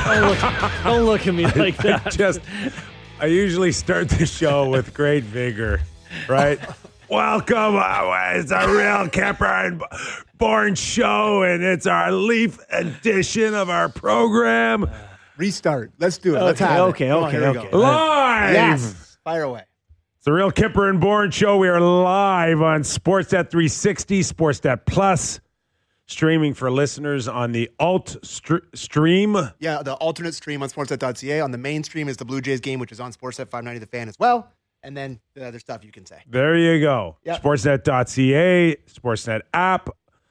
Don't look at me like that. I usually start the show with great vigor, right? Welcome. It's a real Kipper and Bourne show, and it's our Leaf edition of our program. Restart. Let's do it. Let's have it. Okay. Live. Yes. Fire away. It's the real Kipper and Bourne show. We are live on Sportsnet 360, Sportsnet Plus, streaming for listeners on the stream. Yeah, the alternate stream on Sportsnet.ca. On the main stream is the Blue Jays game, which is on Sportsnet 590 The Fan as well. And then the other stuff you can say. There you go. Yep. Sportsnet.ca, Sportsnet app,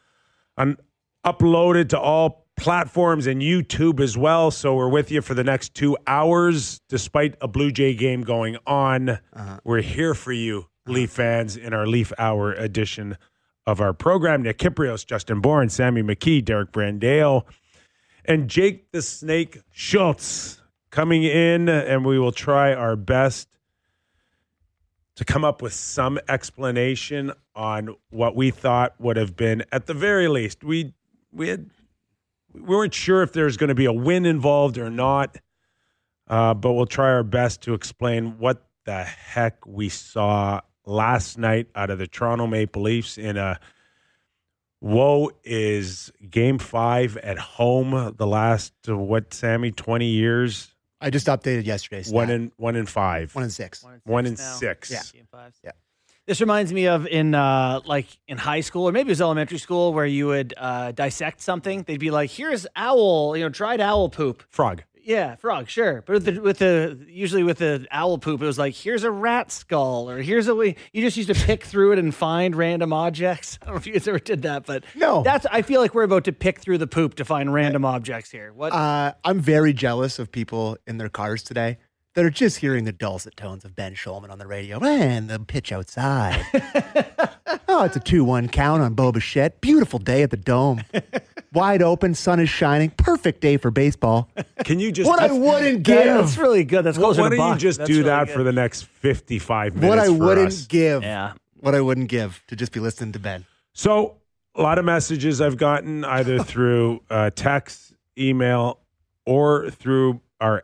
uploaded to all platforms and YouTube as well. So we're with you for the next 2 hours. Despite a Blue Jay game going on, we're here for you, Leaf fans, in our Leaf Hour edition of our program. Nick Kypreos, Justin Bourne, Sammy McKee, Derek Brandale, and Jake the Snake Schultz coming in, and we will try our best to come up with some explanation on what we thought would have been, at the very least, we weren't sure if there's going to be a win involved or not, but we'll try our best to explain what the heck we saw last night out of the Toronto Maple Leafs in a woe is Game 5 at home, the last, Sammy, 20 years? I just updated yesterday. 1 in 5. 1 in 6. 1 in now. 6. Yeah. This reminds me of in high school, or maybe it was elementary school, where you would dissect something. They'd be like, "Here's owl, dried owl poop." Frog. Yeah, frog, sure. But usually with the owl poop, it was like, "Here's a rat skull," or "Here's a way." You just used to pick through it and find random objects. I don't know if you guys ever did that, but No. I feel like we're about to pick through the poop to find random objects here. What? I'm very jealous of people in their cars today that are just hearing the dulcet tones of Ben Shulman on the radio. Man, the pitch outside. Oh, it's a 2-1 count on Bo Bichette. Beautiful day at the Dome. Wide open, sun is shining. Perfect day for baseball. Can you just... What I wouldn't give. That's really good. That's closer Why to don't you Buck. just That's do really that good. for the next 55 minutes What I for wouldn't us? give. Yeah. What I wouldn't give to just be listening to Ben. So, a lot of messages I've gotten either through text, email, or through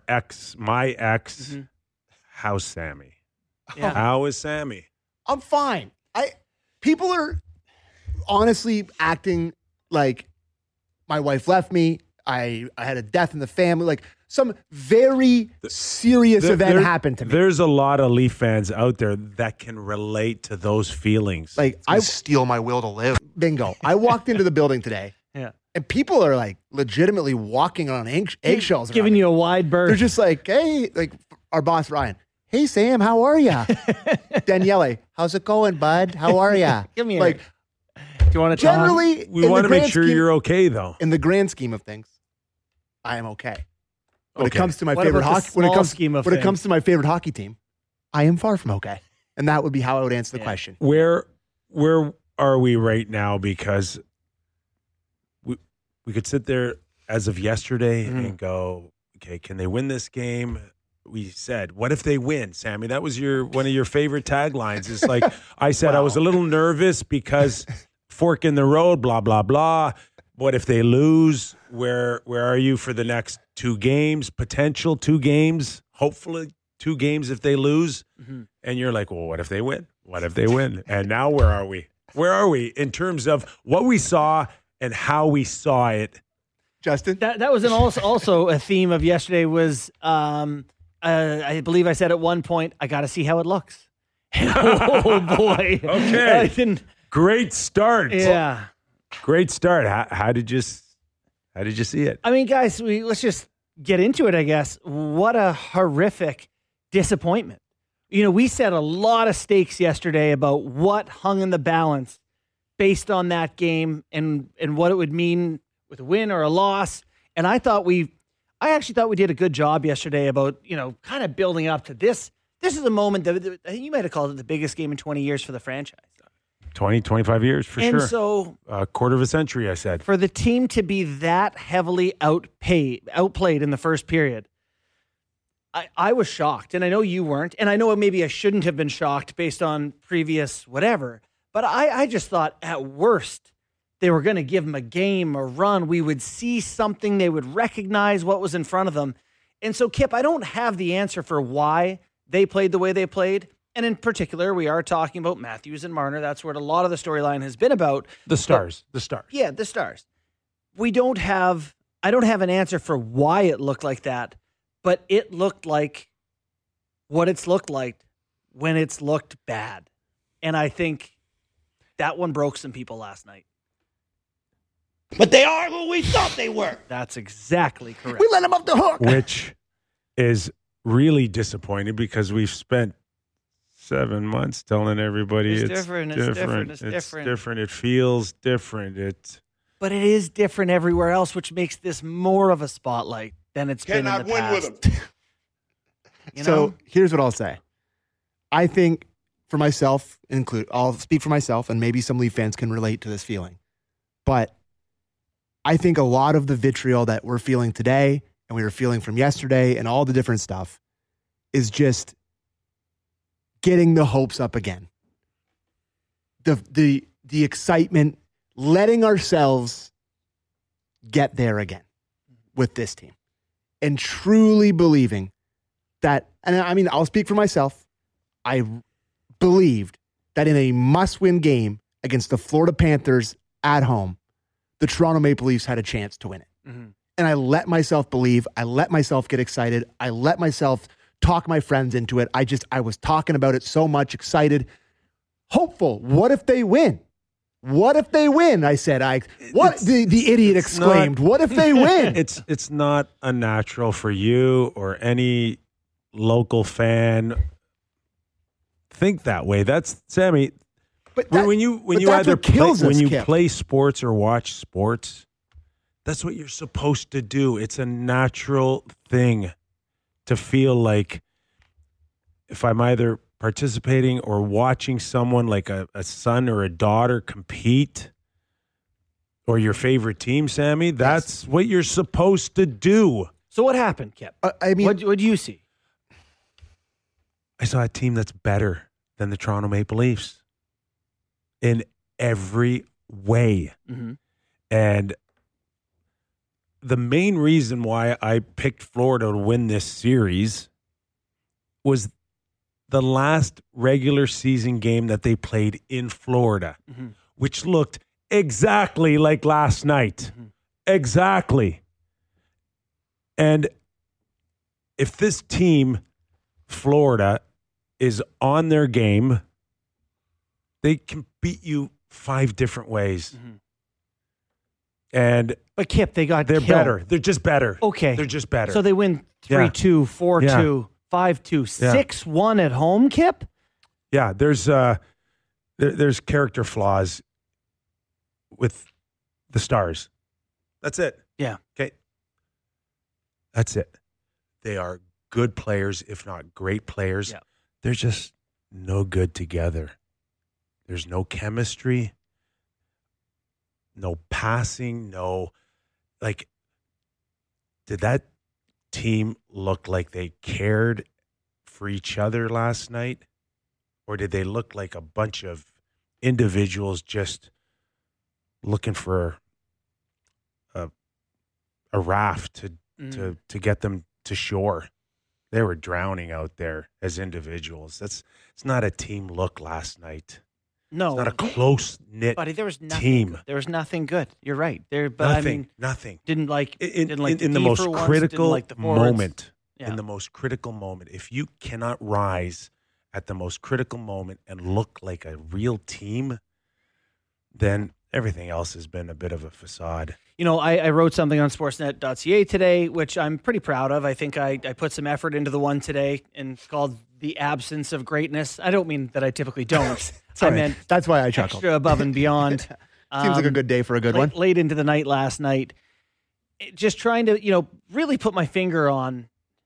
my ex. Mm-hmm. How's Sammy? Yeah. How is Sammy? I'm fine. People are honestly acting like my wife left me. I had a death in the family. Like some very serious event happened to me. There's a lot of Leaf fans out there that can relate to those feelings. Like I steal my will to live. bingo. I walked into the building today, Yeah. and people are like legitimately walking on eggshells. Giving around you a wide berth. They're just like, hey, like our boss Ryan. Hey Sam, how are ya? Daniele, how's it going, bud? How are ya? Give me like do you want to generally. we want to make sure you're okay, though. In the grand scheme of things, I am okay. When it Okay. comes to my What favorite about the hockey, when it small comes scheme of when it things? comes to my favorite hockey team, I am far from okay. And that would be how I would answer the question. Where are we right now? Because we could sit there as of yesterday and go, okay, can they win this game? We said, what if they win, Sammy? That was one of your favorite taglines. It's like I said, I was a little nervous because fork in the road, blah, blah, blah. What if they lose? Where are you for the next 2 games? Potential 2 games, hopefully 2 games if they lose. Mm-hmm. And you're like, well, what if they win? What if they win? And now where are we? Where are we in terms of what we saw and how we saw it? Justin, That was also a theme of yesterday was I believe I said at one point, I got to see how it looks. Oh, boy. Okay. I didn't, Great start. yeah. Great start. How did you see it? I mean, guys, let's just get into it, I guess. What a horrific disappointment. We set a lot of stakes yesterday about what hung in the balance based on that game and what it would mean with a win or a loss. And I actually thought we did a good job yesterday about, kind of building up to this. This is a moment that I think you might have called it the biggest game in 20 years for the franchise. 20, 25 years for And sure. so A quarter of a century, I said. for the team to be that heavily outplayed in the first period, I was shocked. And I know you weren't. And I know maybe I shouldn't have been shocked based on previous whatever. But I just thought at worst, they were going to give them a game, a run. We would see something. They would recognize what was in front of them. And so, Kip, I don't have the answer for why they played the way they played. And in particular, we are talking about Matthews and Marner. That's what a lot of the storyline has been about. The Stars. The Stars. Yeah, the Stars. I don't have an answer for why it looked like that, but it looked like what it's looked like when it's looked bad. And I think that one broke some people last night. But they are who we thought they were. That's exactly correct. We let him off the hook. Which is really disappointing because we've spent 7 months telling everybody it's different. It feels different. But it is different everywhere else, which makes this more of a spotlight than it's been in the past. Cannot win with them. So here's what I'll say. I think for myself, I'll speak for myself, and maybe some Leaf fans can relate to this feeling. But I think a lot of the vitriol that we're feeling today and we were feeling from yesterday and all the different stuff is just getting the hopes up again. The excitement, letting ourselves get there again with this team and truly believing that, and I mean, I'll speak for myself. I believed that in a must-win game against the Florida Panthers at home, the Toronto Maple Leafs had a chance to win it. Mm-hmm. And I let myself believe. I let myself get excited. I let myself talk my friends into it. I was talking about it so much, excited, hopeful. What if they win? What if they win? I said, the idiot exclaimed, what if they win? It's not unnatural for you or any local fan think that way. That's Sammy. But when you play sports or watch sports, that's what you're supposed to do. It's a natural thing to feel like if I'm either participating or watching someone like a son or a daughter compete or your favorite team, Sammy, that's what you're supposed to do. So what happened, Kip? I mean, what do you see? I saw a team that's better than the Toronto Maple Leafs in every way. Mm-hmm. And the main reason why I picked Florida to win this series was the last regular season game that they played in Florida, mm-hmm. which looked exactly like last night. Mm-hmm. Exactly. And if this team, Florida, is on their game, they can beat you 5 different ways. Mm-hmm. But Kip, they're killed. Better. They're just better. Okay. They're just better. So they win 3-2, 4-2, 5-2, 6-1 at home, Kip? Yeah, there's character flaws with the Stars. That's it. Yeah. Okay. That's it. They are good players, if not great players. Yeah. They're just no good together. There's no chemistry, no passing, did that team look like they cared for each other last night? Or did they look like a bunch of individuals just looking for a raft to get them to shore? They were drowning out there as individuals. It's not a team look last night. No, it's not a close-knit buddy, there was nothing team. Good. There was nothing good. You're right. Nothing. Didn't like in the the most critical moment. Yeah. In the most critical moment, if you cannot rise at the most critical moment and look like a real team, then everything else has been a bit of a facade. You know, I wrote something on Sportsnet.ca today, which I'm pretty proud of. I think I put some effort into the one today and called The Absence of Greatness. I don't mean that I typically don't. Sorry, I meant that's why I chuckled. Extra above and beyond. Seems like a good day for a good one. Late into the night last night. Just trying to, really put my finger on,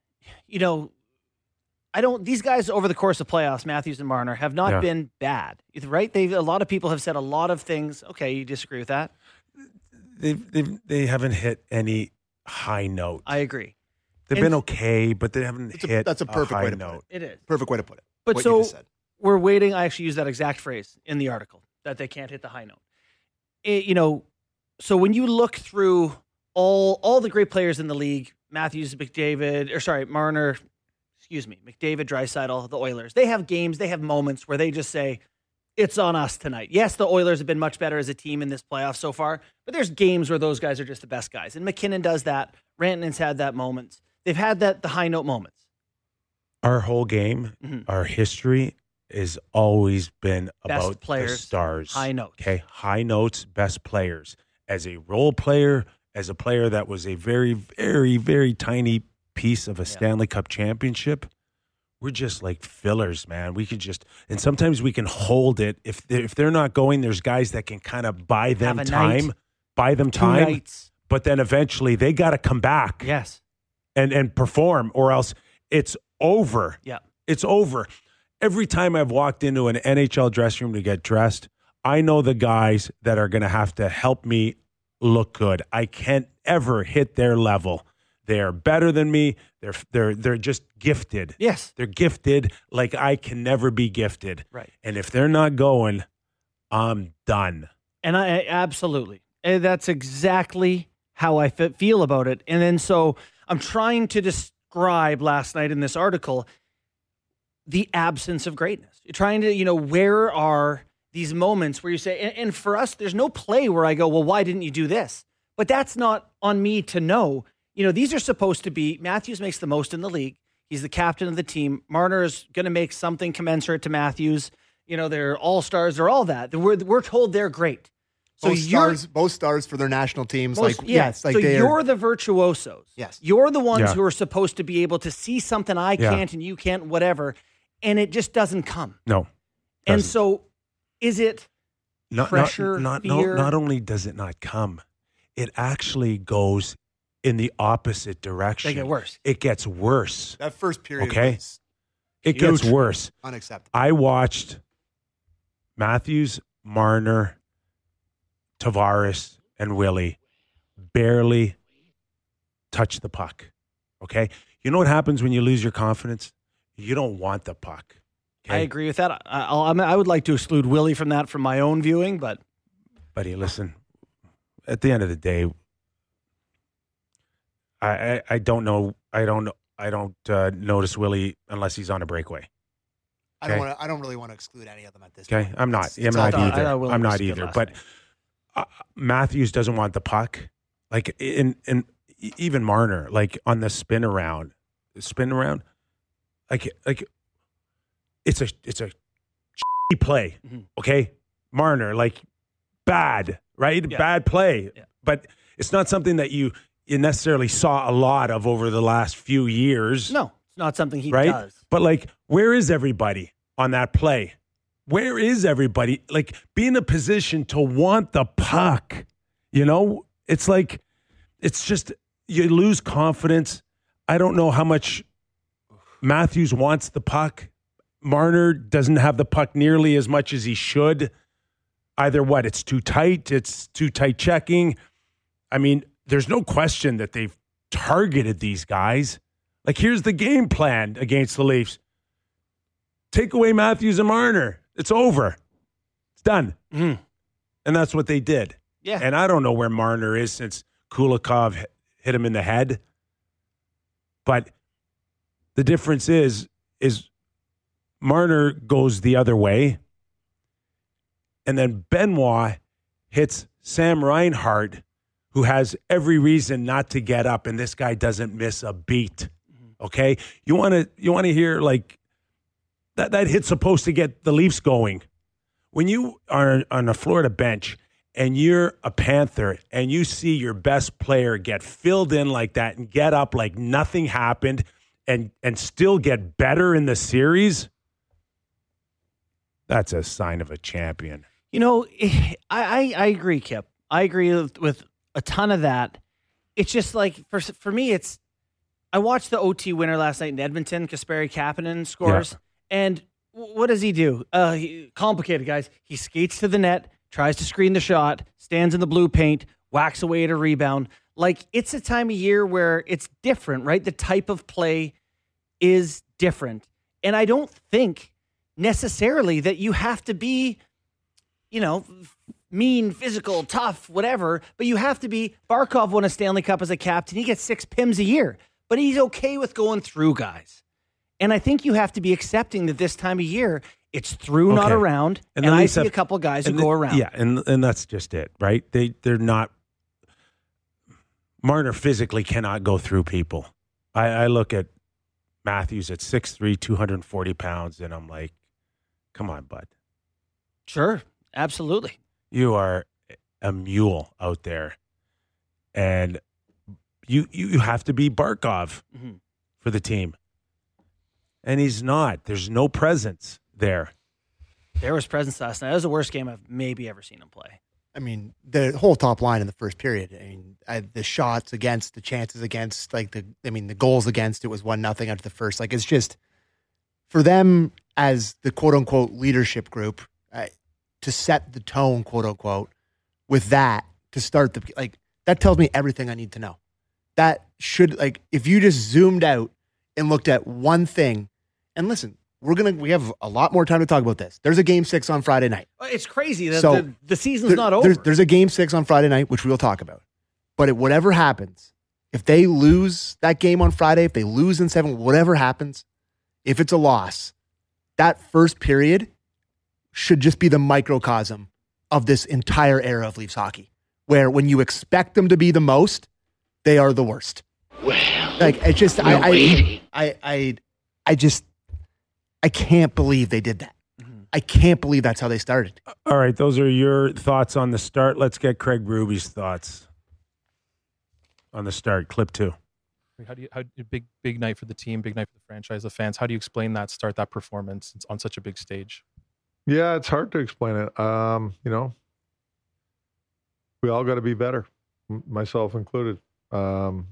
these guys over the course of playoffs, Matthews and Marner, have not been bad, right? A lot of people have said a lot of things. Okay, you disagree with that? They haven't hit any high note. I agree. They've been okay, but they haven't hit that's a perfect high way to note. Put it. It is. Perfect way to put it. But what so you just said. We're waiting. I actually used that exact phrase in the article, that they can't hit the high note. so when you look through all the great players in the league, Marner, McDavid, Draisaitl, the Oilers, they have games, they have moments where they just say, it's on us tonight. Yes, the Oilers have been much better as a team in this playoff so far, but there's games where those guys are just the best guys. And McKinnon does that. Rantanen's had that moments. They've had the high note moments. Our whole game, our history has always been Best about players, the stars. high notes. Okay, high notes, best players. As a role player, as a player that was a very, very, very tiny piece of a Stanley Cup championship, we're just like fillers, man. We can just, and sometimes we can hold it. If they're not going, there's guys that can kind of buy them time. Nights. But then eventually they got to come back. Yes. And perform, or else it's over. Yeah. It's over. Every time I've walked into an NHL dressing room to get dressed, I know the guys that are going to have to help me look good. I can't ever hit their level. They're better than me. They're just gifted. Yes. They're gifted like I can never be gifted. Right. And if they're not going, I'm done. And I absolutely. And that's exactly how I feel about it. And then so I'm trying to describe last night in this article the absence of greatness. You're trying to, where are these moments where you say, and for us, there's no play where I go, well, why didn't you do this? But that's not on me to know. These are supposed to be, Matthews makes the most in the league. He's the captain of the team. Marner is going to make something commensurate to Matthews. They're all-stars. They're all that. We're told they're great. So both stars for their national teams. So you're the virtuosos. Yes. You're the ones who are supposed to be able to see something I can't and you can't, whatever. And it just doesn't come. No. And so is it pressure, fear? Not only does it not come, it actually goes in the opposite direction. They get worse. It gets worse. That first period was it gets worse. Unacceptable. I watched Matthews, Marner, Tavares, and Willie barely touch the puck. Okay? You know what happens when you lose your confidence? You don't want the puck. Okay? I agree with that. I would like to exclude Willie from that from my own viewing, but... Buddy, listen, at the end of the day, I don't know. I don't notice Willie unless he's on a breakaway. Okay? I don't really want to exclude any of them at this point. point. I'm not either. But Matthews doesn't want the puck. Like even Marner, like on the spin around, like it's a shitty play. Mm-hmm. Okay, Marner, like bad, right? Yeah. Bad play, but it's not something that you necessarily saw a lot of over the last few years. No, it's not something he does. But like, where is everybody on that play? Where is everybody? Like, be in a position to want the puck. It's like, it's just, you lose confidence. I don't know how much Matthews wants the puck. Marner doesn't have the puck nearly as much as he should. Either it's too tight checking. I mean, there's no question that they've targeted these guys. Like, here's the game plan against the Leafs. Take away Matthews and Marner. It's over. It's done. Mm. And that's what they did. Yeah. And I don't know where Marner is since Kulikov hit him in the head. But the difference is Marner goes the other way. And then Benoit hits Sam Reinhart, who has every reason not to get up, and this guy doesn't miss a beat. Okay? You want to hear like that hit's supposed to get the Leafs going. When you are on a Florida bench and you're a Panther and you see your best player get filled in like that and get up like nothing happened and still get better in the series, that's a sign of a champion. I agree, Kip. I agree with a ton of that. It's just like, for me, I watched the OT winner last night in Edmonton. Kasperi Kapanen scores. And what does he do? Complicated, guys. He skates to the net, tries to screen the shot, stands in the blue paint, whacks away at a rebound. Like, it's a time of year where it's different, right? The type of play is different. And I don't think necessarily that you have to be, mean, physical, tough, whatever, but you have to be. Barkov won a Stanley Cup as a captain. He gets 6 PIMs a year, but he's okay with going through guys. And I think you have to be accepting that this time of year, it's through, not around. And I see a couple guys who go around. Yeah, and that's just it, right? They're not. Marner physically cannot go through people. I look at Matthews at 6'3", 240 pounds, and I'm like, come on, bud. Sure, absolutely. You are a mule out there, and you have to be Barkov for the team. And he's not. There's no presence there. There was presence last night. That was the worst game I've maybe ever seen him play. I mean, the whole top line in the first period. I mean, the shots against, the chances against, the goals against. It was 1-0 after the first. Like, it's just for them as the quote unquote leadership group to set the tone, quote unquote, with that to start that tells me everything I need to know. That should if you just zoomed out and looked at one thing, and listen. We have a lot more time to talk about this. There's a game 6 on Friday night. It's crazy that the season's not over. There's a game 6 on Friday night, which we'll talk about. But whatever happens, if they lose that game on Friday, if they lose in 7, whatever happens, if it's a loss, that first period should just be the microcosm of this entire era of Leafs hockey, where when you expect them to be the most, they are the worst. Well, it's just I can't believe they did that. I can't believe that's how they started. All right, those are your thoughts on the start. Let's get Craig Ruby's thoughts on the start. Clip 2. How big night for the team, big night for the franchise, the fans. How do you explain that start, that performance on such a big stage? Yeah, it's hard to explain it. We all got to be better, myself included. You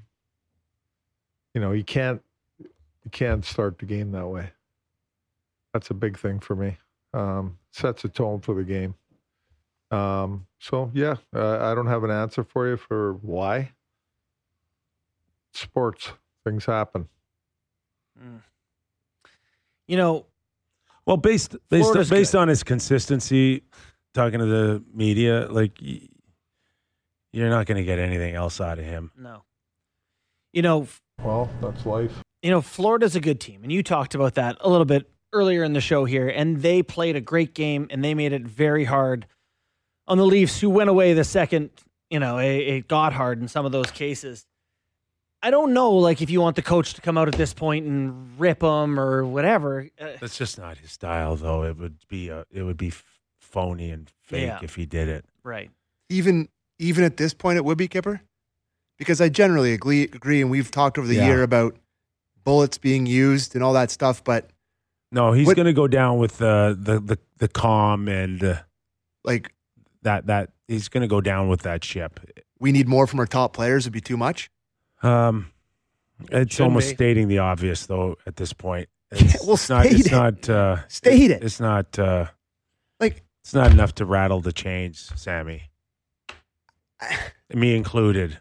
can't start the game that way. That's a big thing for me. Sets a tone for the game. I don't have an answer for you for why. Sports, things happen. Well, based on his consistency, talking to the media, you're not going to get anything else out of him. No. Well, that's life. Florida's a good team, and you talked about that a little bit earlier in the show here, and they played a great game, and they made it very hard on the Leafs, who went away the second, it got hard in some of those cases. I don't know, if you want the coach to come out at this point and rip them or whatever. That's just not his style, though. It would be phony and fake if he did it. Right. Even at this point, it would be, Kipper, because I generally agree, and we've talked over the year about bullets being used and all that stuff, but no, he's going to go down with the calm and that he's going to go down with that ship. We need more from our top players would be too much. It's almost stating the obvious, though. At this point, State it. It's not enough to rattle the chains, Sammy. Me included.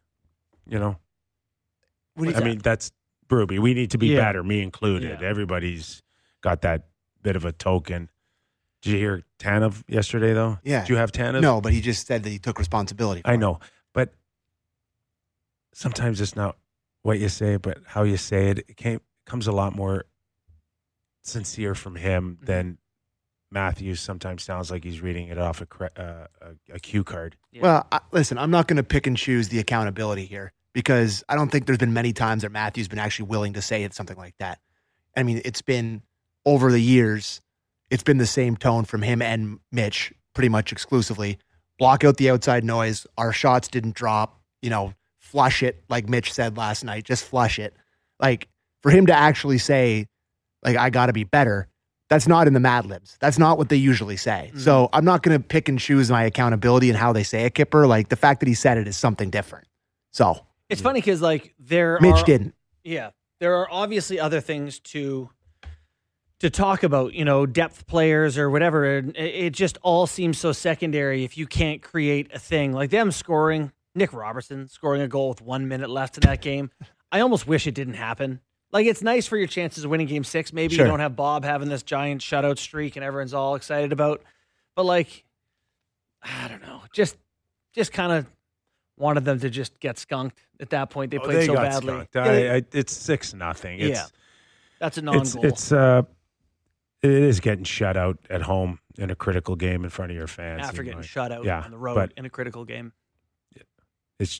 That's Ruby. We need to be better. Me included. Yeah. Everybody's got that bit of a token. Did you hear Tanev yesterday, though? Yeah. Did you have Tanev? No, but he just said that he took responsibility for it. I know. But sometimes it's not what you say, but how you say it. It comes a lot more sincere from him than Matthews sometimes sounds like he's reading it off a cue card. Yeah. Well, listen, I'm not going to pick and choose the accountability here because I don't think there's been many times that Matthews been actually willing to say something like that. I mean, it's been over the years, it's been the same tone from him and Mitch pretty much exclusively. Block out the outside noise. Our shots didn't drop. Flush it, like Mitch said last night. Just flush it. For him to actually say, I got to be better, that's not in the Mad Libs. That's not what they usually say. Mm-hmm. So I'm not going to pick and choose my accountability and how they say it, Kipper. The fact that he said it is something different. So it's funny because Mitch didn't. Yeah, there are obviously other things to talk about, depth players or whatever. It just all seems so secondary if you can't create a thing like them scoring. Nick Robertson scoring a goal with 1 minute left in that game. I almost wish it didn't happen. It's nice for your chances of winning game 6. Maybe sure. You don't have Bob having this giant shutout streak and everyone's all excited about. But I don't know, just kind of wanted them to just get skunked at that point. They played They so got badly. skunked. Yeah, It's 6-0. yeah, that's a non-goal. It is getting shut out at home in a critical game in front of your fans. after getting Like, shut out yeah, on the road but- in a critical game. It's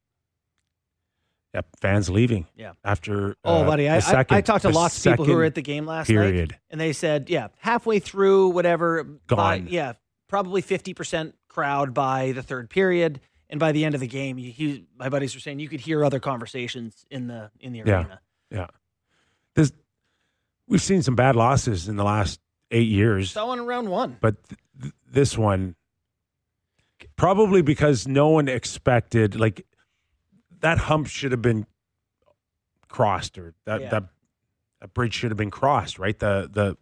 fans leaving. Yeah. After Buddy, I talked to the lots of people who second were at the game last night, period. and they said, halfway through, whatever, Gone. probably 50% crowd by the third period, and by the end of the game, my buddies were saying you could hear other conversations in the arena. Yeah. We've seen some bad losses in the last 8 years. So in round one, But this one, probably because no one expected, like, that hump should have been crossed, or that bridge should have been crossed, right? The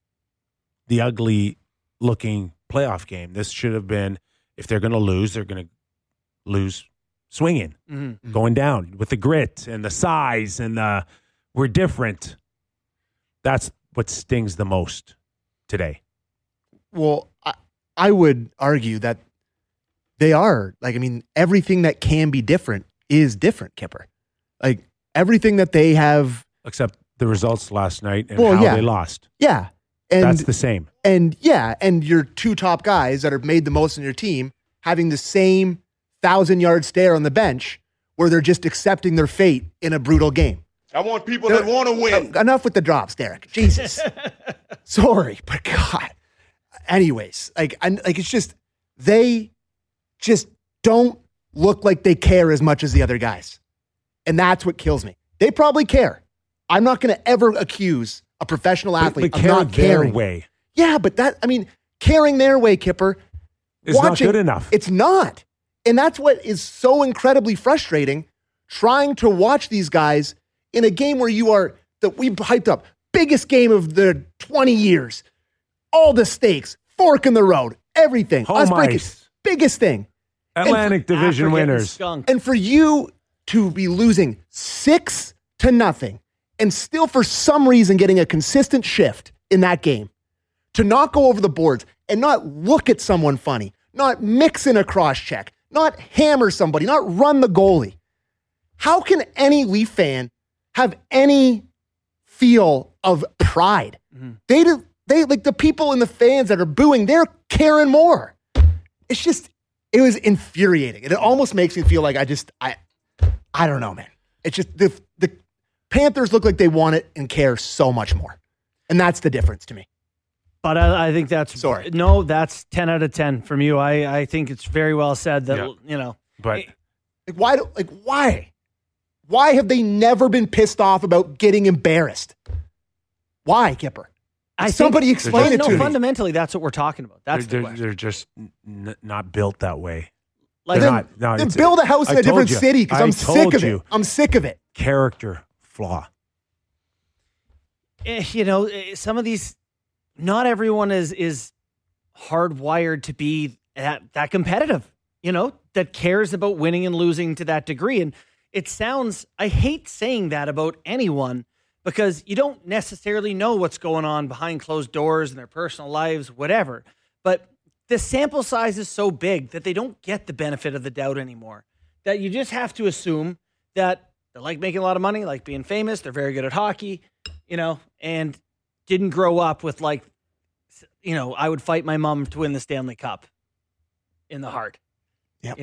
ugly looking playoff game. This should have been, if they're going to lose, they're going to lose swinging, going down with the grit and the size and we're different. That's what stings the most today. Well, I would argue that they are. Like, I mean, everything that can be different is different, Kipper. Like, everything that they have. Except the results last night and Well, how yeah. they lost. Yeah. And, That's the same. and your two top guys that have made the most in your team having the same 1,000-yard stare on the bench where they're just accepting their fate in a brutal game. I want people that want to win. Enough with the drops, Derek. Jesus. Sorry, but God. Anyways, it's just, they just don't look like they care as much as the other guys. And that's what kills me. They probably care. I'm not going to ever accuse a professional athlete But of not their caring. way. Yeah, but caring their way, Kipper, It's not good enough. It's not. And that's what is so incredibly frustrating, trying to watch these guys in a game where we hyped up, biggest game of the 20 years, all the stakes, fork in the road, everything. Home Us breaking, ice. biggest thing. Atlantic After Division getting winners. skunked. And for you to be losing 6-0 and still for some reason getting a consistent shift in that game, to not go over the boards and not look at someone funny, not mix in a cross check, not hammer somebody, not run the goalie. How can any Leaf fan have any feel of pride? They like the people in the fans that are booing, they're caring more. It was infuriating. And it almost makes me feel like I don't know, man. It's just the Panthers look like they want it and care so much more. And that's the difference to me. But I think that's Sorry. No, that's 10 out of 10 from you. I think it's very well said that But Why have they never been pissed off about getting embarrassed? Why, Kipper? Somebody explain it to me. Fundamentally, that's what we're talking about. That's the question. they're just not built that way. Like, They're Then, not. No, then it's- build a house in I a different told you. city because I I'm sick told of it. you. I'm sick of it. Character flaw. some of these, not everyone is hardwired to be that competitive, that cares about winning and losing to that degree. And it sounds, I hate saying that about anyone because you don't necessarily know what's going on behind closed doors in their personal lives, whatever. But the sample size is so big that they don't get the benefit of the doubt anymore. That you just have to assume that they like making a lot of money, like being famous, they're very good at hockey, and didn't grow up with I would fight my mom to win the Stanley Cup in the heart. Yep.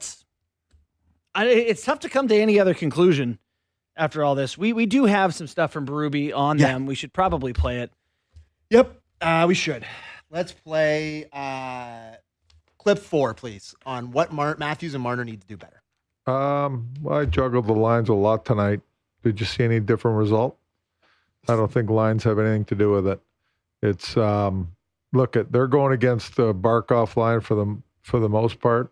It's tough to come to any other conclusion after all this. We do have some stuff from Berube on them. We should probably play it. Yep, we should. Let's play clip 4, please, on what Matthews and Marner need to do better. I juggled the lines a lot tonight. Did you see any different result? I don't think lines have anything to do with it. It's they're going against the Barkov line for the most part,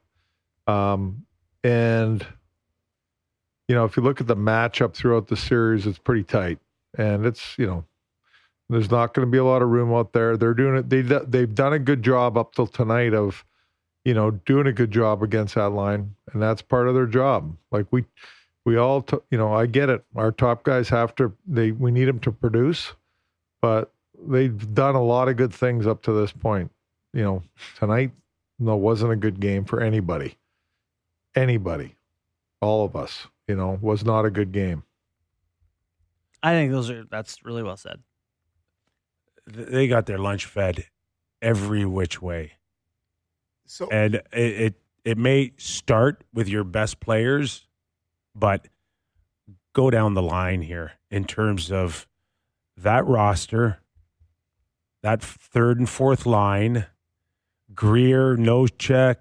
and if you look at the matchup throughout the series, it's pretty tight, and it's there's not going to be a lot of room out there. They're doing it. They've done a good job up till tonight of doing a good job against that line, and that's part of their job. Like we all, I get it. Our top guys we need them to produce, but they've done a lot of good things up to this point. Tonight No, it wasn't a good game for anybody. Anybody. All of us, was not a good game. I think that's really well said. They got their lunch fed every which way. So And it may start with your best players, but go down the line here in terms of that roster, that third and fourth line, Greer, Nochek,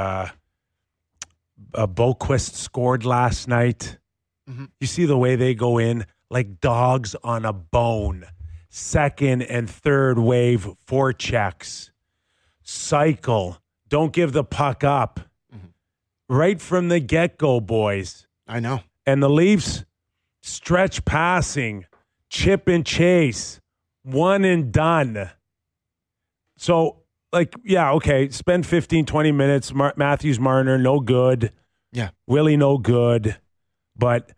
Boquist scored last night. Mhm. You see the way they go in like dogs on a bone. Second and third wave forechecks. Cycle. Don't give the puck up. Right from the get-go, boys. I know. And the Leafs, stretch passing, chip and chase, one and done. So, okay, spend 15, 20 minutes. Matthews, Marner, no good. Yeah. Willie, no good. But,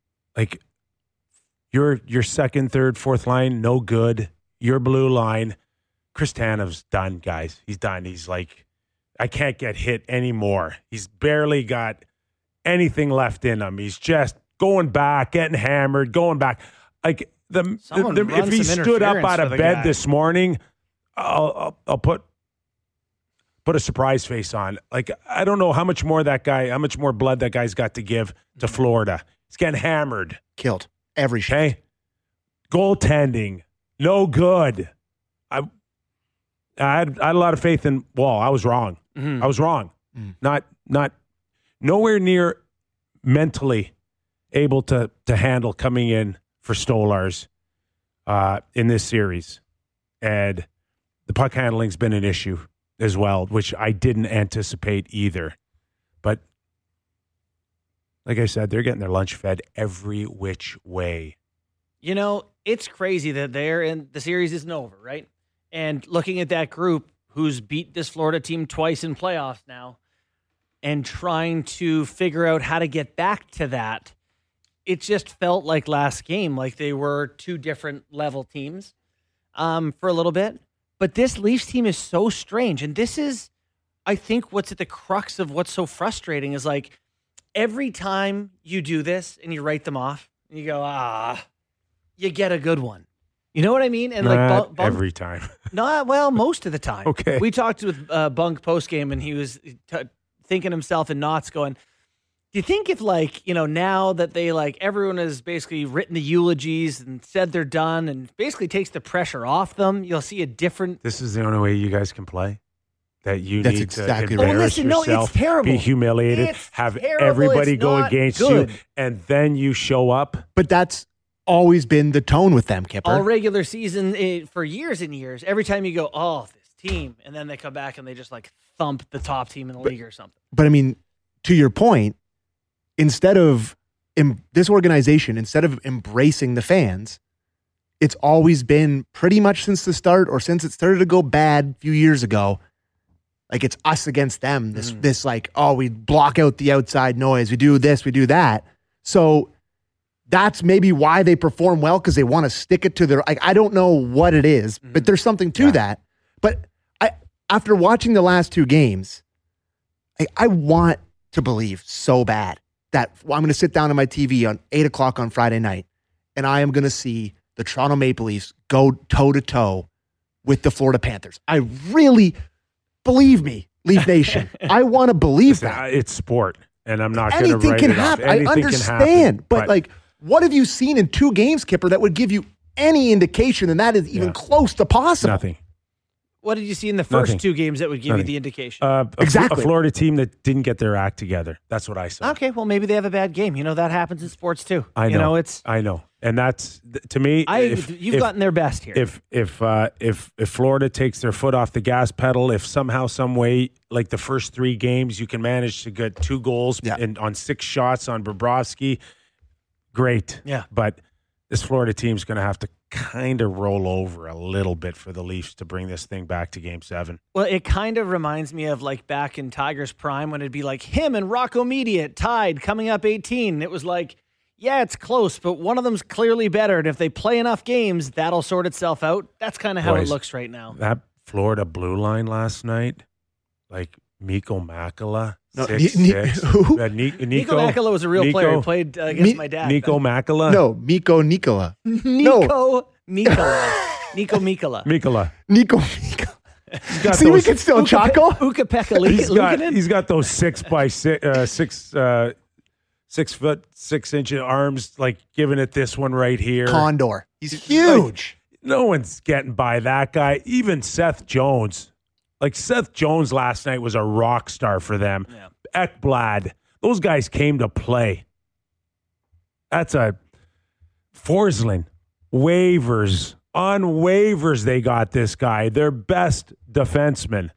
your second, third, fourth line, no good. Your blue line, Chris Tanev's done, guys. He's done. He's I can't get hit anymore. He's barely got anything left in him. He's just going back, getting hammered, going back. If he stood up out of bed this morning, I'll put a surprise face on. I don't know how much more blood that guy's got to give to Florida. He's getting hammered. Killed. Every shot. Okay? Goaltending, no good. I had a lot of faith in Wall. I was wrong. Mm-hmm. I was wrong. Not nowhere near mentally able to handle coming in for Stolarz in this series. And the puck handling's been an issue as well, which I didn't anticipate either. But like I said, they're getting their lunch fed every which way. It's crazy that the series isn't over, right? And looking at that group who's beat this Florida team twice in playoffs now and trying to figure out how to get back to that, it just felt like last game, like they were two different level teams for a little bit. But this Leafs team is so strange. And this is, I think, what's at the crux of what's so frustrating is every time you do this and you write them off and you go, you get a good one. You know what I mean? And Not every time. No, well, most of the time. Okay. We talked with Bunk postgame, and he was thinking himself in knots going, do you think if, now that they, everyone has basically written the eulogies and said they're done and basically takes the pressure off them, you'll see a different... This is the only way you guys can play? That you That's need exactly to right. embarrass yourself, it's terrible. be humiliated, It's have terrible. everybody It's go not against good. you, and then you show up? But that's always been the tone with them, Kipper. All regular season for years and years, every time you go, this team, and then they come back and they just thump the top team in the league or something. But I mean, to your point, instead of this organization, instead of embracing the fans, it's always been pretty much since the start or since it started to go bad a few years ago. It's us against them. This we block out the outside noise. We do this, we do that. So that's maybe why they perform well, because they want to stick it to their, I don't know what it is, but there's something to that. But after watching the last two games, I want to believe so bad that I'm going to sit down on my TV on 8:00 on Friday night, and I am going to see the Toronto Maple Leafs go toe-to-toe with the Florida Panthers. I really, believe me, Leaf Nation, I want to believe that. It's sport, and I'm not going to Anything write can it off. happen. I Anything understand. can happen, But what have you seen in two games, Kipper, that would give you any indication, and that is even close to possible? Nothing. What did you see in the first Nothing. two games that would give you the indication? Exactly. A Florida team that didn't get their act together. That's what I saw. Okay, well, maybe they have a bad game. That happens in sports too. I know. It's I know, and that's to me. you've gotten their best here. If Florida takes their foot off the gas pedal, if somehow, some way, the first three games, you can manage to get 2 goals and on 6 shots on Bobrovsky, great. Yeah. But this Florida team's going to have to kind of roll over a little bit for the Leafs to bring this thing back to Game 7. Well, it kind of reminds me of back in Tigers prime when it'd be him and Rocco Mediate tied coming up 18. It was it's close, but one of them's clearly better. And if they play enough games, that'll sort itself out. That's kind of how it Boys, looks right now. That Florida blue line last night, Miko Makala. No, 6'6". who? Nico Makala was a real player. He played against my dad. Nico Makala? No, Miko Nikola. Nico Mikala. Nico Mikala. Mikala. Nico Nikola. He's got See, we can still chuckle. Ukapeka He's got those 6 foot 6 inch arms, like giving it this one right here. Condor. He's huge. No one's getting by that guy. Even Seth Jones. Like Seth Jones last night was a rock star for them. Yeah. Ekblad. Those guys came to play. That's a Forsling. Waivers. On waivers, they got this guy. Their best defenseman.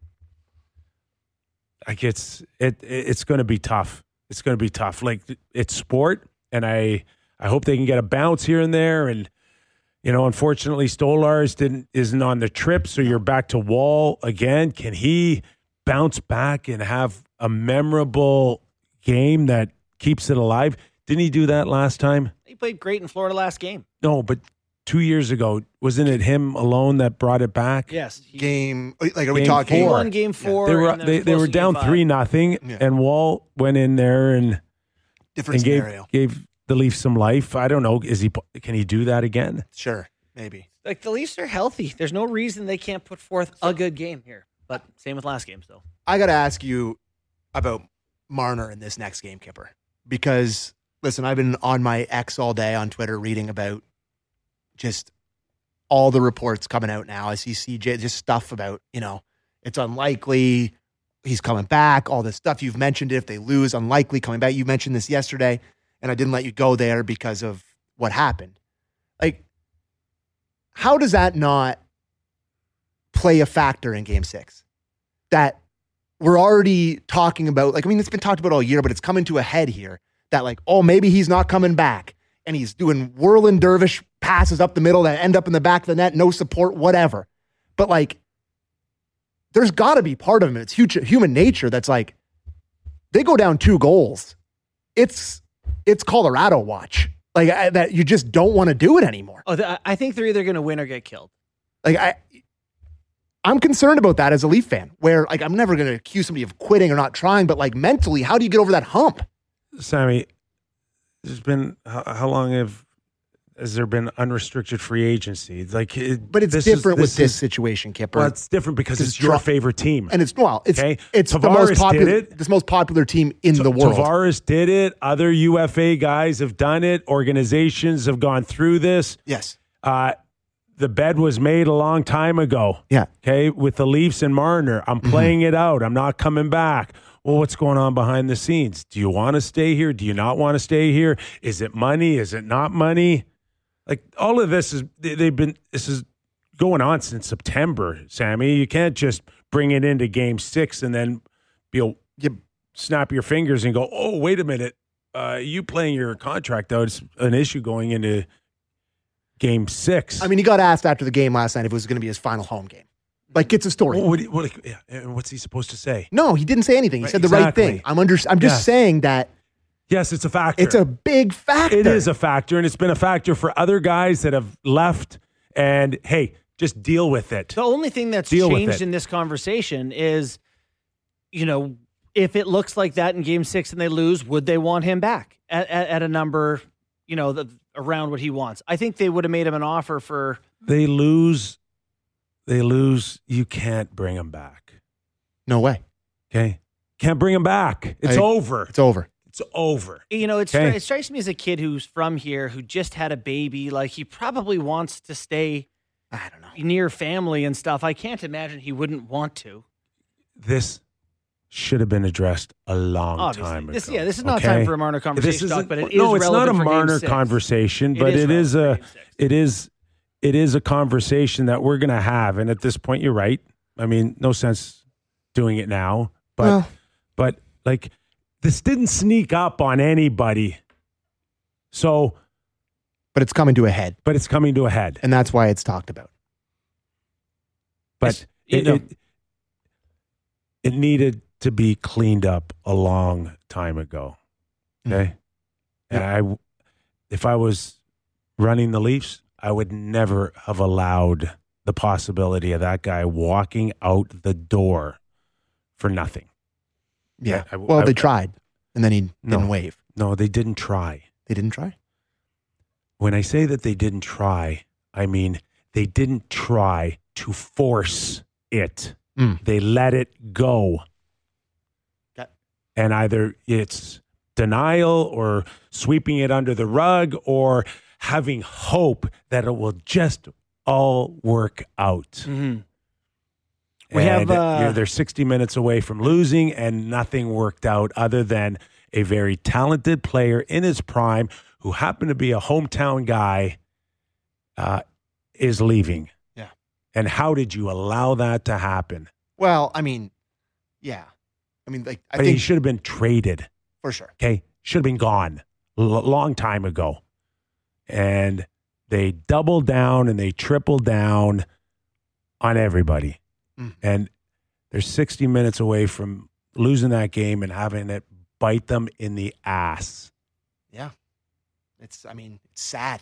Like it's going to be tough. It's going to be tough. Like it's sport, and I hope they can get a bounce here and there. And unfortunately, Stolarz isn't on the trip, so you're back to Wall again. Can he bounce back and have a memorable game that keeps it alive? Didn't he do that last time? He played great in Florida last game. No, but 2 years ago, wasn't it him alone that brought it back? Yes. Game. Like, are we Game talking? He 4. won game 4. They were down 3-0, and Wall went in there and Different scenario. gave the Leafs some life. I don't know. Can he do that again? Sure, maybe. Like the Leafs are healthy. There's no reason they can't put forth a good game here. But same with last game still. I got to ask you about Marner in this next game, Kipper, because listen, I've been on my X all day on Twitter reading about just all the reports coming out now. I see CJ, just stuff about, it's unlikely he's coming back, all this stuff. You've mentioned it. If they lose, unlikely coming back. You mentioned this yesterday, and I didn't let you go there because of what happened. Like, how does that not play a factor in Game 6? That we're already talking about, it's been talked about all year, but it's coming to a head here that maybe he's not coming back. And he's doing whirling dervish passes up the middle that end up in the back of the net, no support, whatever. But there's got to be part of him. It's human nature that's they go down 2 goals. It's Colorado watch. That you just don't want to do it anymore. Oh, I think they're either going to win or get killed. I'm concerned about that as a Leaf fan, where I'm never going to accuse somebody of quitting or not trying, but mentally, how do you get over that hump? Sammy, there's been how long has there been unrestricted free agency? But it's different with this situation, Kipper. Well, it's different because it's your favorite team, and it's okay? It's the most popular team in the world. Tavares did it. Other UFA guys have done it. Organizations have gone through this. Yes. The bed was made a long time ago. Yeah. Okay, with the Leafs and Marner, I'm playing it out. I'm not coming back. Well, what's going on behind the scenes? Do you want to stay here? Do you not want to stay here? Is it money? Is it not money? All of this this is going on since September, Sammy. You can't just bring it into Game 6 and then you snap your fingers and go, oh, wait a minute. You playing your contract out is an issue going into Game 6. He got asked after the game last night if it was going to be his final home game. It's a story. And what's he supposed to say? No, he didn't say anything. He said the right thing. I'm just saying that. Yes, it's a factor. It's a big factor. It is a factor, and it's been a factor for other guys that have left. And hey, just deal with it. The only thing that's changed in this conversation is, if it looks like that in Game 6 and they lose, would they want him back at a number, around what he wants? I think they would have made him an offer for. They lose. You can't bring him back. No way. Okay, can't bring him back. It's over. It's over. It's over. It strikes me as a kid who's from here, who just had a baby. He probably wants to stay, I don't know, near family and stuff. I can't imagine he wouldn't want to. This should have been addressed a long time ago. This is not time for a Marner conversation, but it is no, it's not a relevant for Marner Game 6. conversation, but it is a conversation that we're going to have. And at this point, you're right. No sense doing it now, but this didn't sneak up on anybody. So, but it's coming to a head. And that's why it's talked about. But it needed to be cleaned up a long time ago. Okay? And if I was running the Leafs, I would never have allowed the possibility of that guy walking out the door for nothing. Yeah. I- They tried, and then he No. didn't wave. No, they didn't try. They didn't try? When I say that they didn't try, I mean they didn't try to force it. They let it go. Okay. And either it's denial or sweeping it under the rug or having hope that it will just all work out. Mm-hmm. They're 60 minutes away from losing, and nothing worked out other than a very talented player in his prime who happened to be a hometown guy is leaving. Yeah. And how did you allow that to happen? Well, I mean, yeah. I mean, like, I He think should have been traded. for sure. Okay. Should have been gone long time ago. And they doubled down and they tripled down on everybody. And they're 60 minutes away from losing that game and having it bite them in the ass. Yeah. It's sad.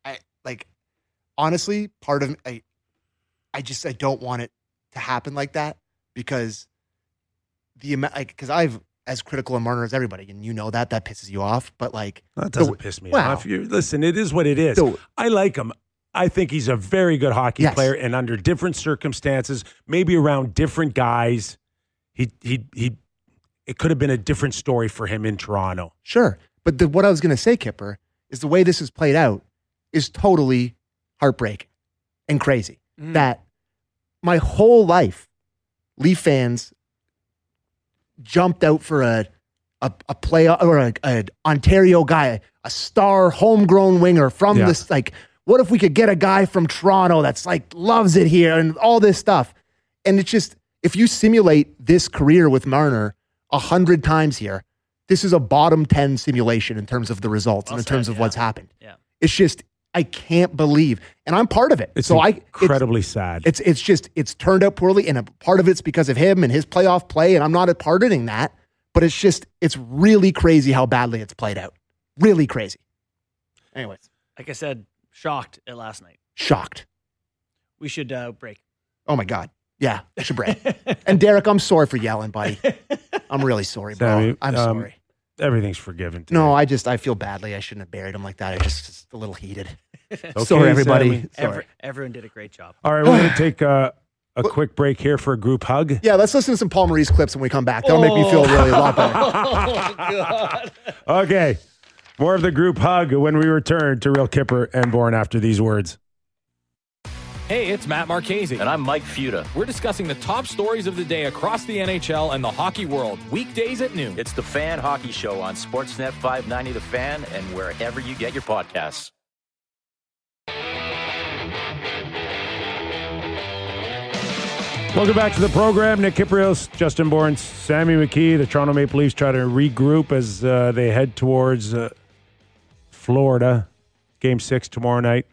Honestly, part of I don't want it to happen like that because because I've as critical a Marner as everybody, and you know that pisses you off, but That doesn't piss me wow. off. Listen, it is what it is. So- I like him. I think he's a very good hockey Yes. player, and under different circumstances, maybe around different guys, it could have been a different story for him in Toronto. Sure. But what I was going to say, Kipper, is the way this is played out is totally heartbreaking and crazy. That my whole life, Leaf fans jumped out for a play or a Ontario guy, a star homegrown winger from Yeah. this. What if we could get a guy from Toronto that's loves it here and all this stuff? And it's just, if you simulate this career with Marner 100 times here, this is a bottom 10 simulation in terms of the results and in terms of what's happened. Yeah. It's just, I can't believe, and I'm part of it. It's so incredibly sad. it's turned out poorly, and a part of it's because of him and his playoff play, and I'm not pardoning that, but it's really crazy how badly it's played out. Really crazy. Anyways, Like I said, shocked at last night. shocked. We should break. Oh my God. Yeah, I should break. And Derek, I'm sorry for yelling, buddy. I'm really sorry, bro. Sammy, I'm sorry. Everything's forgiven. Today. No, I feel badly. I shouldn't have buried him like that. I just a little heated. Okay, Sorry, everybody. Sammy. Sorry. Everyone did a great job. All right, we're going to take a quick break here for a group hug. Yeah, let's listen to some Paul Maurice clips when we come back. That'll make me feel really a lot better. Oh, God. Okay, more of the group hug when we return to Real Kipper and Bourne after these words. Hey, it's Matt Marchese. And I'm Mike Futa. We're discussing the top stories of the day across the NHL and the hockey world, weekdays at noon. It's the Fan Hockey Show on Sportsnet 590 The Fan and wherever you get your podcasts. Welcome back to the program. Nick Kypreos, Justin Bourne, Sammy McKee. The Toronto Maple Leafs try to regroup as they head towards Florida. Game 6 tomorrow night.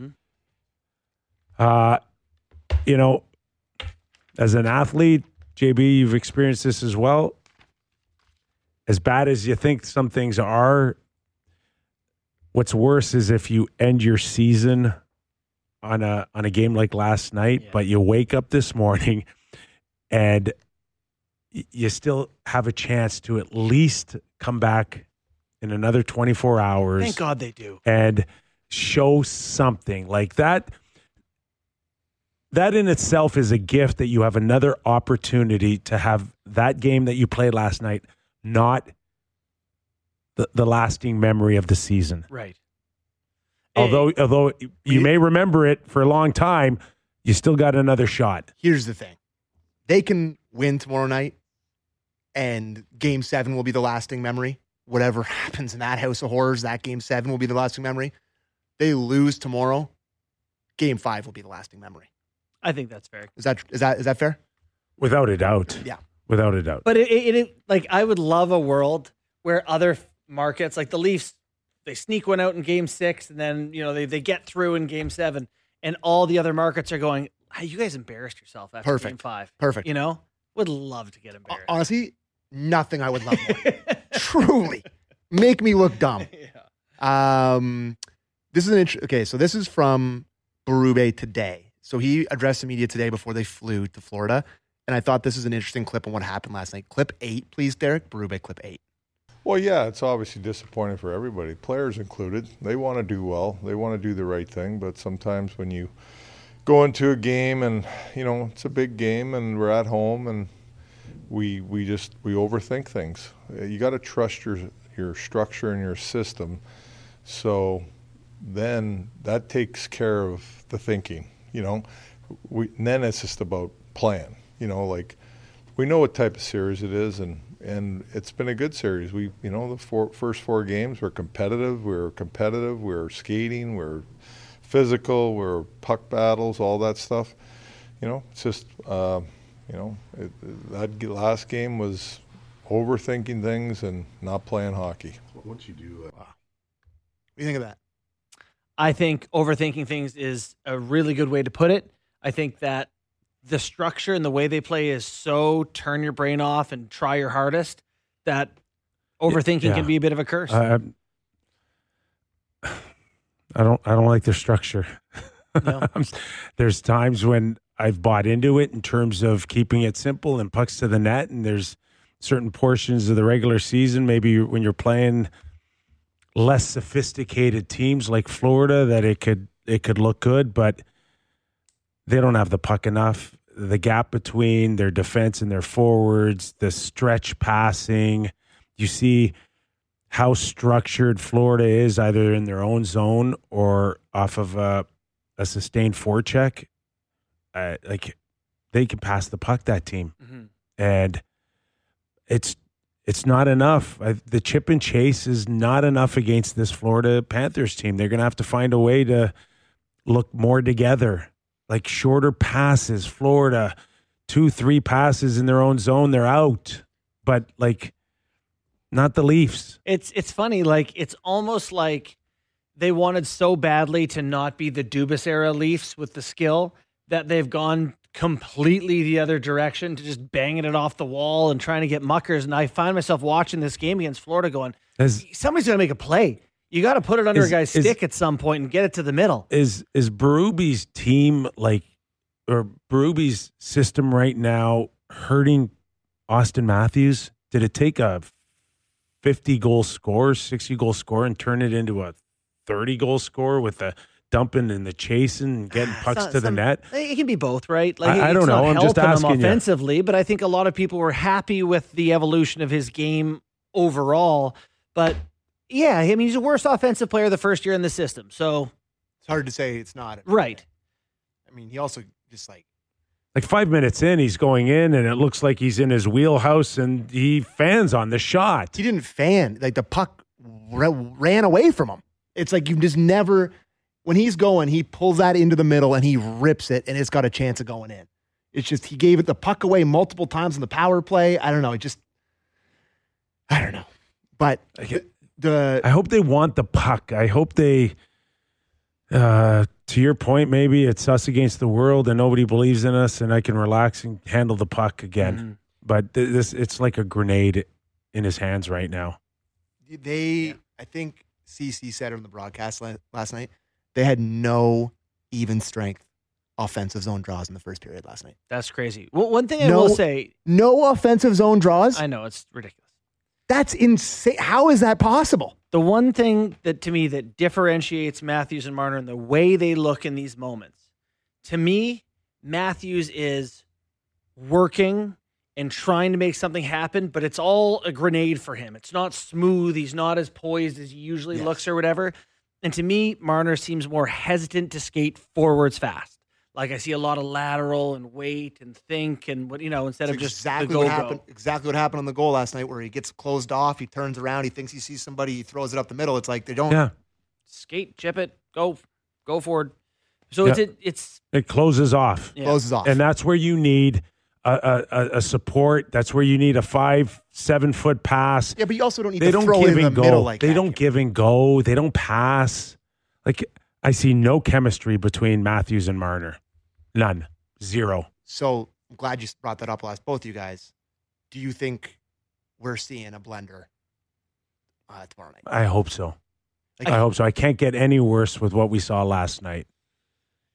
As an athlete, JB, you've experienced this as well. As bad as you think some things are, what's worse is if you end your season on a game like last night, but you wake up this morning and you still have a chance to at least come back in another 24 hours. Thank God they do. And show something like that. That in itself is a gift that you have another opportunity to have that game that you played last night, not the lasting memory of the season. Right. Although you may remember it for a long time, you still got another shot. Here's the thing. They can win tomorrow night, and Game 7 will be the lasting memory. Whatever happens in that house of horrors, that Game 7 will be the lasting memory. They lose tomorrow, Game 5 will be the lasting memory. I think that's fair. Is that fair? Without a doubt. Yeah. Without a doubt. But it I would love a world where other markets, like the Leafs, they sneak one out in Game 6, and then they get through in Game 7, and all the other markets are going, hey, you guys embarrassed yourself after Game 5. Perfect. Would love to get embarrassed. Honestly, nothing I would love more. Truly. Make me look dumb. This is okay, so this is from Berube today. So he addressed the media today before they flew to Florida. And I thought this is an interesting clip on what happened last night. Clip 8, please, Derek. Berube, clip 8. Well, yeah, it's obviously disappointing for everybody, players included. They want to do well. They want to do the right thing. But sometimes when you go into a game and, it's a big game and we're at home and we overthink things. You got to trust your structure and your system. So then that takes care of the thinking, and then it's just about playing, we know what type of series it is and it's been a good series. We, the first 4 games were competitive. We're skating, we're physical, we're puck battles, all that stuff. It's just, that last game was overthinking things and not playing hockey. What you do? Wow. What do you think of that? I think overthinking things is a really good way to put it. I think that the structure and the way they play is so turn your brain off and try your hardest that overthinking can be a bit of a curse. I don't like their structure. No. There's times when I've bought into it in terms of keeping it simple and pucks to the net, and there's certain portions of the regular season, maybe when you're playing less sophisticated teams like Florida, that it could look good, but they don't have the puck enough. The gap between their defense and their forwards, the stretch passing, you see how structured Florida is either in their own zone or off of a sustained forecheck. They can pass the puck, that team. Mm-hmm. And it's not enough. The chip and chase is not enough against this Florida Panthers team. They're going to have to find a way to look more together. Like shorter passes, Florida, 2-3 passes in their own zone, they're out. But not the Leafs. It's funny. It's almost like they wanted so badly to not be the Dubas era Leafs with the skill that they've gone completely the other direction to just banging it off the wall and trying to get muckers. And I find myself watching this game against Florida going, somebody's going to make a play. You got to put it under a guy's stick at some point and get it to the middle. Is Berube's team or Berube's system right now hurting Austin Matthews? Did it take a 50-goal score, 60-goal score, and turn it into a 30-goal score with the dumping and the chasing and getting pucks to the net? It can be both, right? I don't know. I'm just asking him offensively, but I think a lot of people were happy with the evolution of his game overall. But yeah, I mean, he's a worse offensive player the first year in the system, so it's hard to say it's not. Right. I mean, he also just like 5 minutes in, he's going in, and it looks like he's in his wheelhouse, and he fans on the shot. He didn't fan. The puck ran away from him. It's like you just never, when he's going, he pulls that into the middle, and he rips it, and it's got a chance of going in. It's just he gave it the puck away multiple times in the power play. I don't know. I don't know. But I hope they want the puck. I hope they, to your point, maybe it's us against the world and nobody believes in us and I can relax and handle the puck again. Mm-hmm. But it's like a grenade in his hands right now. I think CC said it on the broadcast last night, they had no even strength offensive zone draws in the first period last night. That's crazy. Well, one thing I will say. No offensive zone draws? I know, it's ridiculous. That's insane. How is that possible? The one thing that to me that differentiates Matthews and Marner and the way they look in these moments, to me, Matthews is working and trying to make something happen, but it's all a grenade for him. It's not smooth. He's not as poised as he usually looks or whatever. And to me, Marner seems more hesitant to skate forwards fast. Like I see a lot of lateral and wait and think and instead of just exactly the what happened. Exactly what happened on the goal last night, where he gets closed off, he turns around, he thinks he sees somebody, he throws it up the middle. It's like they don't skate, chip it, go forward. So it closes off. Yeah. Closes off, and that's where you need a support. That's where you need a 5-7 foot pass. Yeah, but you also don't need to throw it in the middle like that. They don't give and go. They don't pass. Like I see no chemistry between Matthews and Marner. None. Zero. So I'm glad you brought that up. I'll ask both you guys. Do you think we're seeing a blender tomorrow night? I hope so. I hope so. I can't get any worse with what we saw last night.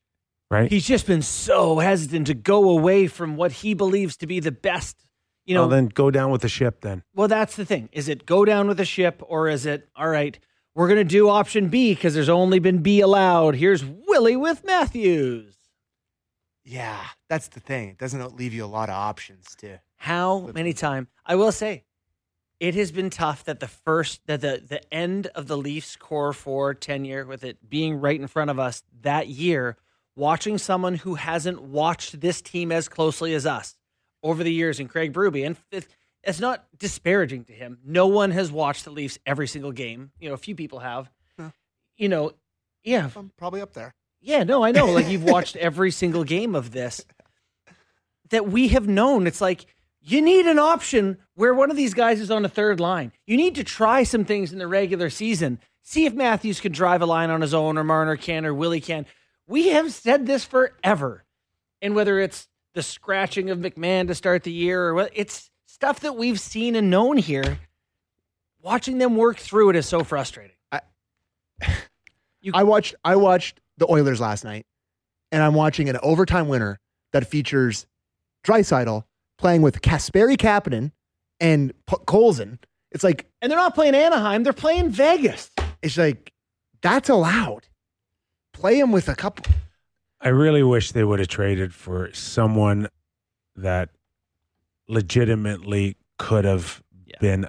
right? He's just been so hesitant to go away from what he believes to be the best. Well, then go down with the ship then. Well, that's the thing. Is it go down with the ship, or is it, all right, we're going to do option B because there's only been B allowed. Here's Willie with Matthews. Yeah, that's the thing. It doesn't leave you a lot of options to. How many times? I will say, it has been tough that the end of the Leafs core 4 tenure, with it being right in front of us that year, watching someone who hasn't watched this team as closely as us over the years in Craig Berube. And it's not disparaging to him. No one has watched the Leafs every single game. A few people have. Huh. Yeah. I'm probably up there. Yeah, no, I know. Like, you've watched every single game of this that we have known. It's like, you need an option where one of these guys is on a third line. You need to try some things in the regular season. See if Matthews can drive a line on his own, or Marner can, or Willie can. We have said this forever. And whether it's the scratching of McMahon to start the year, or what, it's stuff that we've seen and known here. Watching them work through it is so frustrating. I watched the Oilers last night, and I'm watching an overtime winner that features Draisaitl playing with Kasperi Kapanen and Colson. It's like, and they're not playing Anaheim; they're playing Vegas. It's like, that's allowed. Play him with a couple. I really wish they would have traded for someone that legitimately could have been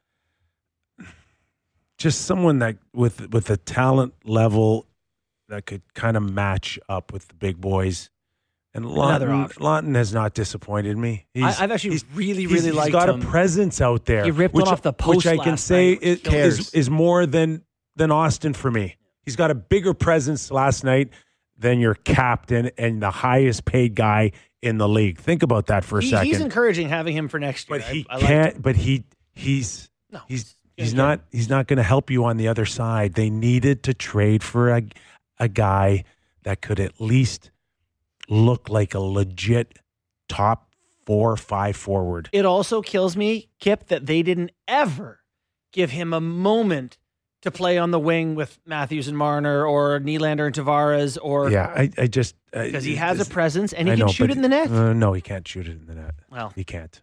just someone that with a talent level that could kind of match up with the big boys. And Lawton has not disappointed me. I've actually really liked him. He's got a presence out there. He ripped one off the post which I can say is more than Austin for me. He's got a bigger presence last night than your captain and the highest paid guy in the league. Think about that for a second. He's encouraging having him for next year. But he can't. But he's not going to help you on the other side. They needed to trade for a guy that could at least look like a legit top 4 or 5 forward. It also kills me, Kip, that they didn't ever give him a moment to play on the wing with Matthews and Marner, or Nylander and Tavares, or I just because he has a presence and he can shoot it in the net. No, he can't shoot it in the net. Well, he can't.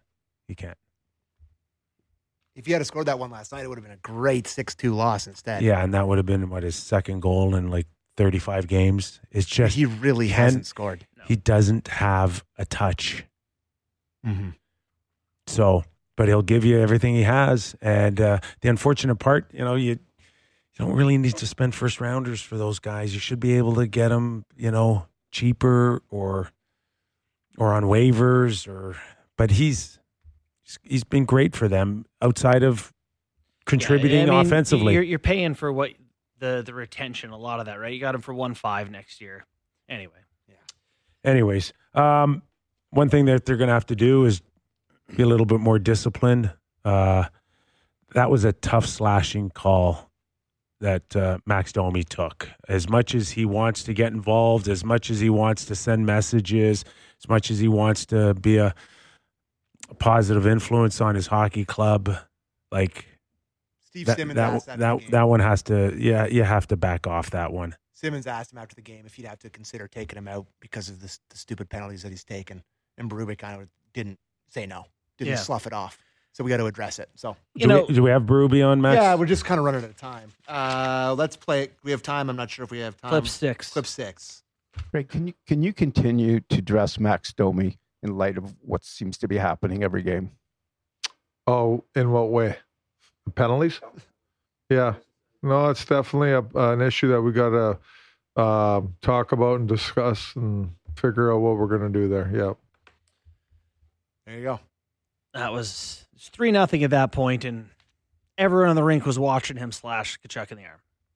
If he had scored that one last night, it would have been a great 6-2 loss instead. Yeah, and that would have been his second goal in like 35 games. It's just he really hasn't scored. He doesn't have a touch. Mm-hmm. So, but he'll give you everything he has. And the unfortunate part, you don't really need to spend first rounders for those guys. You should be able to get them, cheaper or on waivers. But he's been great for them outside of contributing offensively. You're paying for what the retention, a lot of that, right? You got him for 1.5 next year. Anyway. Anyways, one thing that they're going to have to do is be a little bit more disciplined. That was a tough slashing call that Max Domi took. As much as he wants to get involved, as much as he wants to send messages, as much as he wants to be a positive influence on his hockey club, like Steve Simmons that one has to, you have to back off that one. Simmons asked him after the game if he'd have to consider taking him out because of the stupid penalties that he's taken, and Berube kind of didn't say no, didn't slough it off. So we got to address it. So do we have Berube on, Max? Yeah, we're just kind of running out of time. Let's play. We have time. I'm not sure if we have time. Clip 6. Greg, can you continue to dress Max Domi in light of what seems to be happening every game? Oh, in what way? The penalties? Yeah. No, it's definitely an issue that we got to talk about and discuss and figure out what we're going to do there. Yeah. There you go. That was 3-0 at that point, and everyone on the rink was watching him slash Tkachuk in the arm.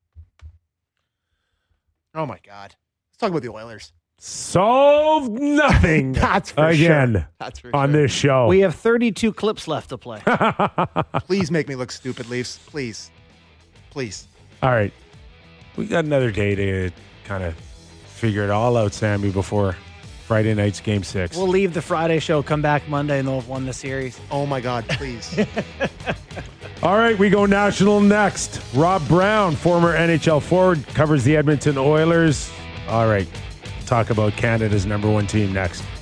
Oh, my God. Let's talk about the Oilers. Solved nothing. That's for again sure. That's for on sure. this show. We have 32 clips left to play. Please make me look stupid, Leafs. Please. All right. We got another day to kind of figure it all out, Sammy, before Friday night's Game 6. We'll leave the Friday show, come back Monday, and they'll have won the series. Oh, my God, please. All right, we go national next. Rob Brown, former NHL forward, covers the Edmonton Oilers. All right. talk about Canada's number one team next.